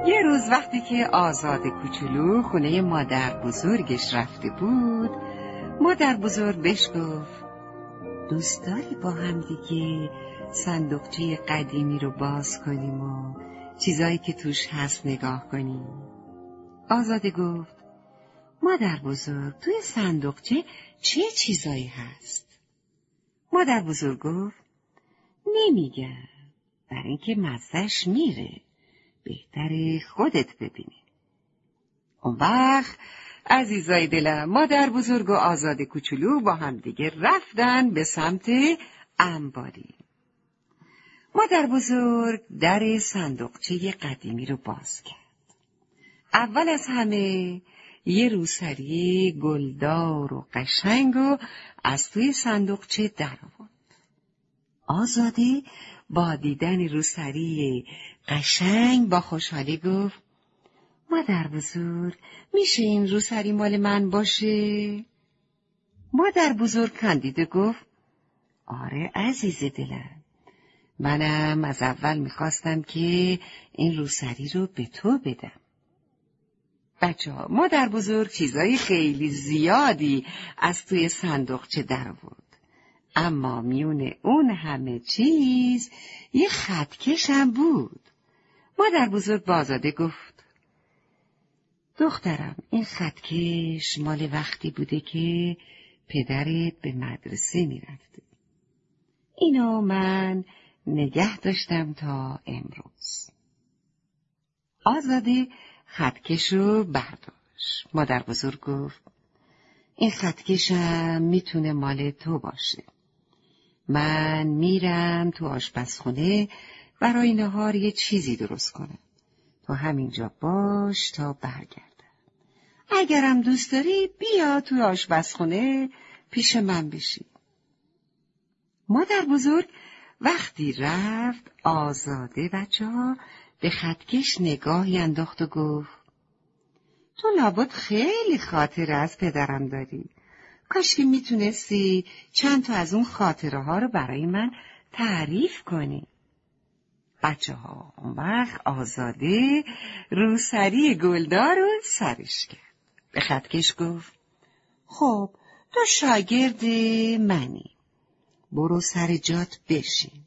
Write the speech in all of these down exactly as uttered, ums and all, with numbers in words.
یه روز وقتی که آزاد کوچولو خونه مادر بزرگش رفته بود، مادر بزرگ بهش گفت دوست داری با هم دیگه صندوقچه قدیمی رو باز کنیم و چیزایی که توش هست نگاه کنیم؟ آزاده گفت مادر بزرگ، توی صندوقچه چه چیزایی هست؟ مادر بزرگ گفت نمیگم، برای اینکه مزهش میره، بهتره خودت ببینی. اون وقت عزیزای دلم، مادر بزرگ و آزاد کوچولو با هم دیگه رفتن به سمت انباری. مادر بزرگ در صندوقچه قدیمی رو باز کرد. اول از همه یه روسری گلدار و قشنگ رو از توی صندوقچه در آورد. آزاده با دیدن روسری قشنگ با خوشحالی گفت مادر بزرگ، میشه این روسری مال من باشه؟ مادر بزرگ خندید گفت آره عزیز دلم، منم از اول میخواستم که این روسری رو به تو بدم. بچه ها، مادر بزرگ چیزای خیلی زیادی از توی صندوقچه در آورد، اما میون اون همه چیز یه خطکش هم بود. مادر بزرگ با آزاده گفت دخترم، این خطکش مال وقتی بوده که پدرت به مدرسه میرفته. اینو من نگه داشتم تا امروز. آزاده خطکش رو برداشت. مادر بزرگ گفت این خطکشم میتونه مال تو باشه. من میرم تو آشپزخونه برای نهار یه چیزی درست کنم. تو همینجا باش تا برگردم. اگرم دوست داری بیا تو آشپزخونه پیش من بشی. مادر بزرگ وقتی رفت، آزاده بچه ها به خطکش نگاهی انداخت و گفت تو لابد خیلی خاطره از پدرم داری. کاش که میتونستی چند تا از اون خاطره ها رو برای من تعریف کنی. بچه ها اون وقت آزاده روسری گلدار رو سرش کرد. به خطکش گفت خب تو شاگرد منی، برو سر جات بشین.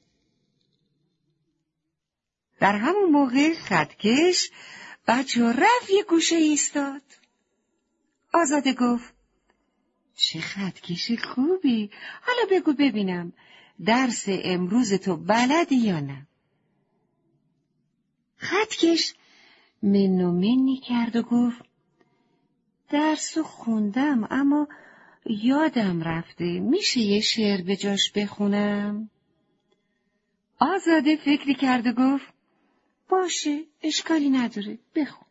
در همون موقع خطکش بچه ها رفت یه گوشه ایستاد. آزاده گفت چه خطکش خوبی، حالا بگو ببینم درس امروز تو بلدی یا نه؟ خطکش من و منی کرد و گفت درسو خوندم اما یادم رفته، میشه یه شعر به جاش بخونم؟ آزاده فکری کرد و گفت باشه، اشکالی نداره، بخون.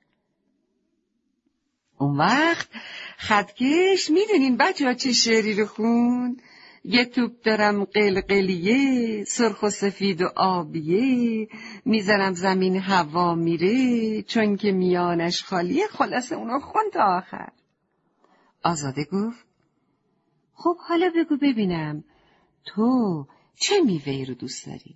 اون وقت خطکش میدونین بچه ها چه شعری رو خوند؟ یه توپ دارم قلقلیه، سرخ و سفید و آبیه، میزنم زمین هوا میره، چون که میانش خالیه. خلاصه اونو خوند تا آخر. آزاده گفت خب حالا بگو ببینم تو چه میوه‌ای رو دوست داری؟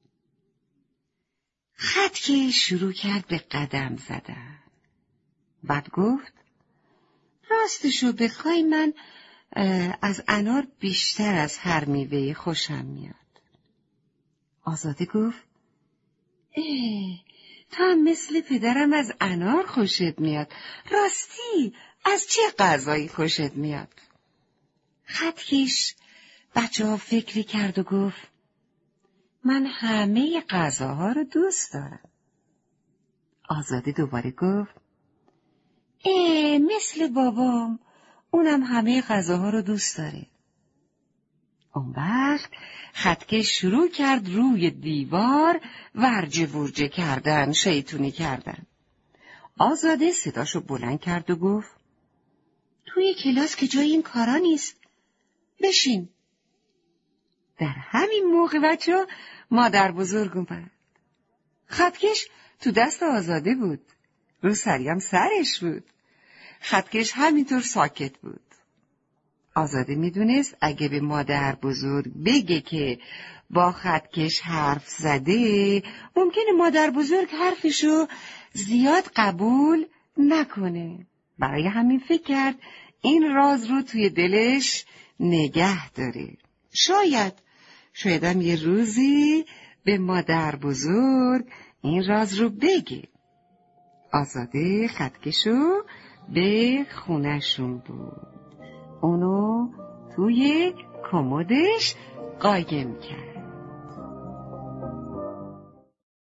خطکش شروع کرد به قدم زدن. بعد گفت راستشو بخوای من از انار بیشتر از هر میوه‌ای خوشم میاد. آزاده گفت اه، تو هم مثل پدرم از انار خوشت میاد. راستی از چه غذایی خوشت میاد؟ خطکش بچه ها فکری کرد و گفت من همه غذاها رو دوست دارم. آزاده دوباره گفت اه، مثل بابام، اونم همه غذاها رو دوست داره. اون وقت خطکش شروع کرد روی دیوار ورجه ورجه کردن، شیطونی کردن. آزاده صداشو بلند کرد و گفت توی کلاس که جای این کارا نیست، بشین. در همین موقع بچه مادر بزرگ اومد. خطکش تو دست آزاده بود، روسری هم سرش بود. خطکش همینطور ساکت بود. آزاده میدونست اگه به مادر بزرگ بگه که با خطکش حرف زده، ممکنه مادر بزرگ حرفشو زیاد قبول نکنه. برای همین فکر کرد این راز رو توی دلش نگه داره. شاید شایدم یه روزی به مادر بزرگ این راز رو بگه. آزاده خطکشو به خونشون بود. اونو توی کمدش قایم کرد.